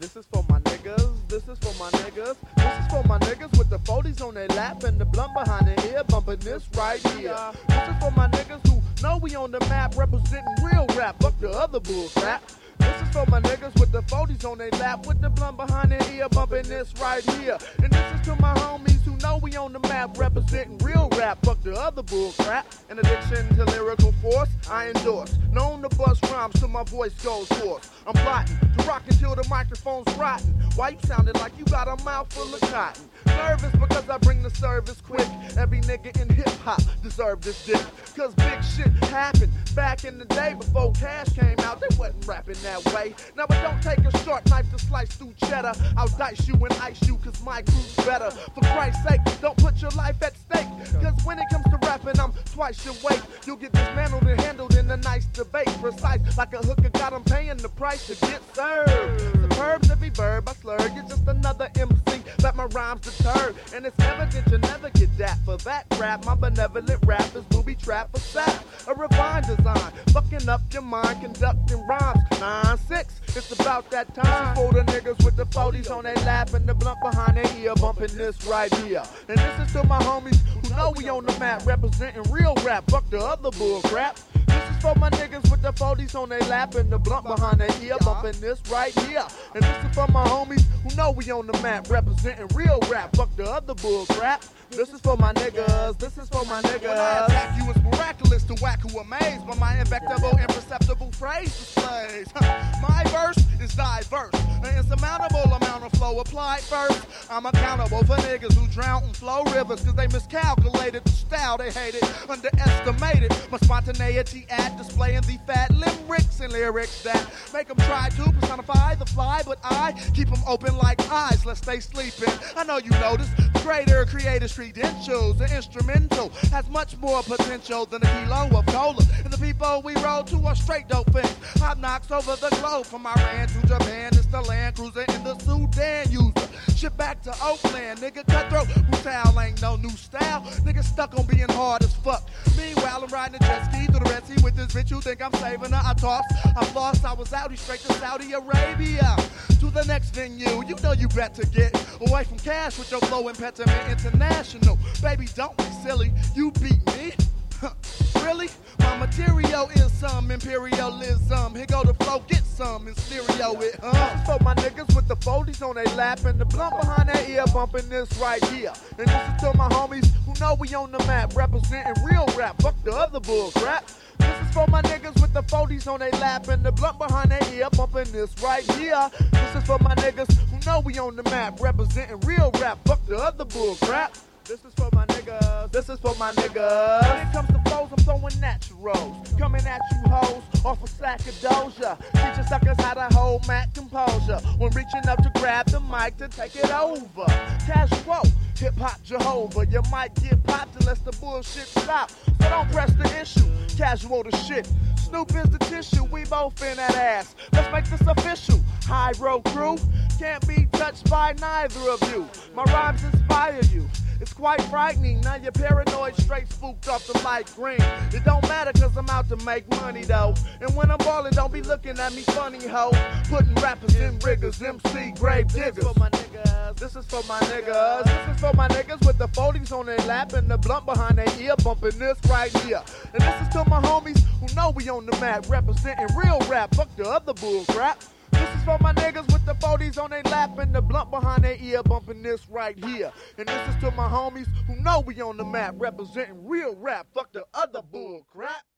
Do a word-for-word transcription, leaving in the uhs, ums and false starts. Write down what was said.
This is for my niggas, this is for my niggas, this is for my niggas with the forties on their lap and the blunt behind their ear, bumping this right here. This is for my niggas who know we on the map, representing real rap, fuck the other bull crap. This is for my niggas with the forties on their lap, with the blunt behind their ear, bumping this right here. And this is to my homies who know we on the map, representing real rap, fuck the other bull crap. An addiction to lyrical force, I endorse. Known to bust rhymes till my voice goes hoarse. I'm plotting to rock until the microphone's rotten. Why you sounding like you got a mouth full of cotton? Nervous because I bring the service quick. Every nigga in hip hop deserve this dick. Cause big shit happened back in the day before cash came out. They wasn't rapping that way. Now but don't take a short knife to slice through cheddar. I'll dice you and ice you cause my crew's better. For Christ's sake, don't put your life at stake. Cause when it comes to rapping, I'm twice your weight. You'll get dismantled and handled in a nice debate. Precise like a hooker got 'em paying the price to get served. Superb's every verb I slur. You're just another M C that my rhymes deter. And it's evident you'll never get that for that crap. My benevolent rap is booby trap for sap. A refined design, fucking up your mind, conducting rhymes. nine six, it's about that time. For the niggas with the forties on their lap and the blunt behind their ear, bumping this right here. And this is to my homies who know we on the map, representing real rap, fuck the other bull crap. This is for my niggas with the forties on their lap and the blunt behind their ear, bumping this right here. And this is for my homies who know we on the map, representing real rap, fuck the other bull crap. This is for my niggas, this is for my niggas. When I attack you, it's miraculous to whack who amazed by my invectable, imperceptible phrase displays. My verse is diverse, an insurmountable amount of flow applied first. I'm accountable for niggas who drown in flow rivers cause they miscalculated the style they hated, underestimated my spontaneity at displaying the fat limericks and lyrics that make them try to personify the fly, but I keep them open like eyes lest they sleeping. I know you notice the greater creators' credentials. The instrumental has much more potential than a kilo of cola, and the people we roll to are straight dope things. Hot knocks over the globe from Iran to Japan. It's the Land Cruiser in the Sudan user. Ship back to Oakland, nigga cutthroat. Brutal ain't no new style. Nigga stuck on being hard as fuck. Meanwhile, I'm riding a jet ski through the Red Sea with this bitch. You think I'm saving her? I tossed, I lost, I was out. He straight to Saudi Arabia. To the next venue, you know you better get away from cash with your flow impediment international. Baby, don't be silly, you beat me. Really? My material is some imperialism. Here go the flow, get some in stereo it, huh? This is for my niggas with the forties on their lap and the blunt behind their ear, bumping this right here. And this is to my homies who know we on the map, representing real rap, fuck the other bull crap. This is for my niggas with the forties on their lap and the blunt behind their ear, bumping this right here. This is for my niggas who know we on the map, representing real rap, fuck the other bull crap. This is for my niggas, this is for my niggas. When it comes to flows, I'm throwing naturals. Coming at you hoes off a sack of doja. Teaching suckers how to hold Mac composure when reaching up to grab the mic to take it over. Casual, hip-hop Jehovah. You might get popped unless the bullshit stop. So don't press the issue, casual the shit. Snoop is the tissue, we both in that ass. Let's make this official. High road crew, can't be touched by neither of you. My rhymes inspire you. It's quite frightening, now you're paranoid, straight spooked off the light green. It don't matter cause I'm out to make money though. And when I'm ballin', don't be looking at me funny, ho. Putting rappers in riggers, M C grave diggers. This is for my niggas, this is for my niggas. This is for my niggas with the forties on their lap and the blunt behind their ear, bumping this right here. And this is to my homies who know we on the map, representing real rap, fuck the other bull crap. This is for my niggas with the forties on their lap and the blunt behind their ear, bumping this right here. And this is to my homies who know we on the map, representing real rap, fuck the other bull crap.